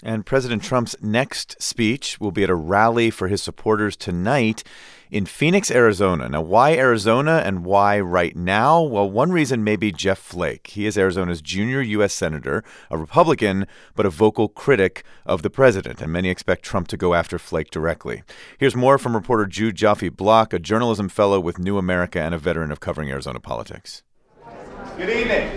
And President Trump's next speech will be at a rally for his supporters tonight in Phoenix, Arizona. Now, why Arizona and why right now? Well, one reason may be Jeff Flake. He is Arizona's junior U.S. senator, a Republican, but a vocal critic of the president, and many expect Trump to go after Flake directly. Here's more from reporter Jude Joffe-Block, a journalism fellow with New America and a veteran of covering Arizona politics. Good evening.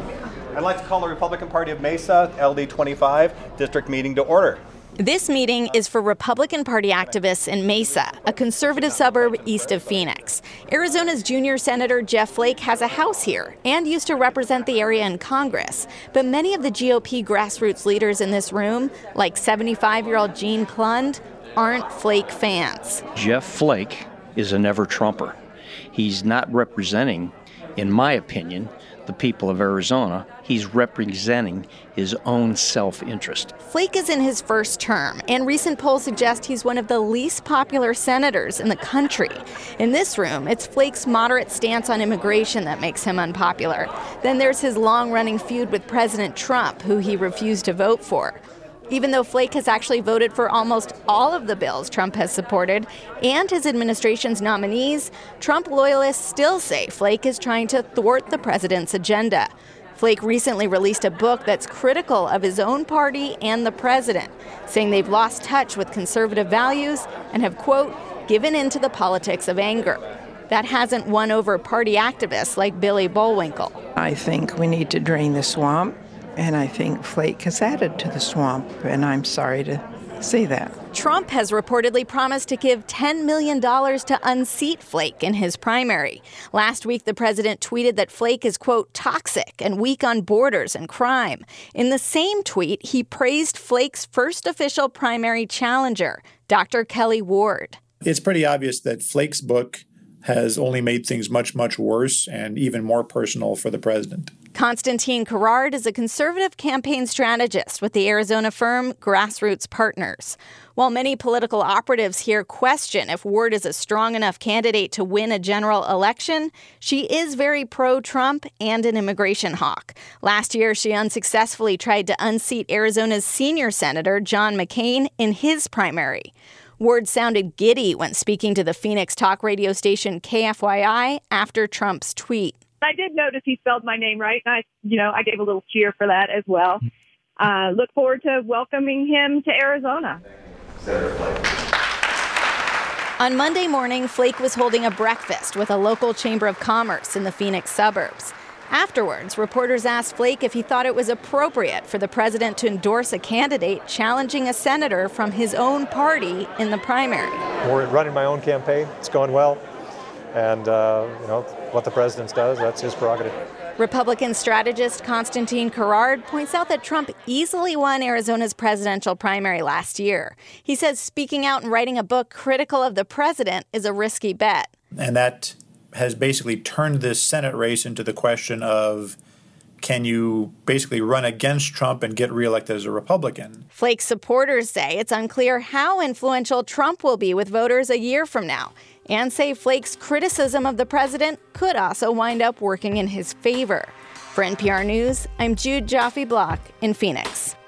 I'd like to call the Republican Party of Mesa, LD 25, district meeting to order. This meeting is for Republican Party activists in Mesa, a conservative suburb east of Phoenix. Arizona's junior senator Jeff Flake has a house here and used to represent the area in Congress. But many of the GOP grassroots leaders in this room, like 75-year-old Gene Klund, aren't Flake fans. Jeff Flake is a never-Trumper. He's not representing, in my opinion, the people of Arizona. He's representing his own self-interest. Flake is in his first term, and recent polls suggest he's one of the least popular senators in the country. In this room, it's Flake's moderate stance on immigration that makes him unpopular. Then there's his long-running feud with President Trump, who he refused to vote for. Even though Flake has actually voted for almost all of the bills Trump has supported and his administration's nominees, Trump loyalists still say Flake is trying to thwart the president's agenda. Flake recently released a book that's critical of his own party and the president, saying they've lost touch with conservative values and have, quote, given in to the politics of anger. That hasn't won over party activists like Billy Bullwinkle. I think we need to drain the swamp. And I think Flake has added to the swamp, and I'm sorry to say that. Trump has reportedly promised to give $10 million to unseat Flake in his primary. Last week, the president tweeted that Flake is, quote, toxic and weak on borders and crime. In the same tweet, he praised Flake's first official primary challenger, Dr. Kelly Ward. It's pretty obvious that Flake's book has only made things much, much worse and even more personal for the president. Constantine Carrard is a conservative campaign strategist with the Arizona firm Grassroots Partners. While many political operatives here question if Ward is a strong enough candidate to win a general election, she is very pro-Trump and an immigration hawk. Last year, she unsuccessfully tried to unseat Arizona's senior senator, John McCain, in his primary. Ward sounded giddy when speaking to the Phoenix talk radio station KFYI after Trump's tweet. I did notice he spelled my name right, and I gave a little cheer for that as well. Look forward to welcoming him to Arizona. On Monday morning, Flake was holding a breakfast with a local chamber of commerce in the Phoenix suburbs. Afterwards, reporters asked Flake if he thought it was appropriate for the president to endorse a candidate challenging a senator from his own party in the primary. We're running my own campaign. It's going well. And, what the president does, that's his prerogative. Republican strategist Constantine Carrard points out that Trump easily won Arizona's presidential primary last year. He says speaking out and writing a book critical of the president is a risky bet. And that has basically turned this Senate race into the question of, can you basically run against Trump and get reelected as a Republican? Flake's supporters say it's unclear how influential Trump will be with voters a year from now, and say Flake's criticism of the president could also wind up working in his favor. For NPR News, I'm Jude Joffe-Block in Phoenix.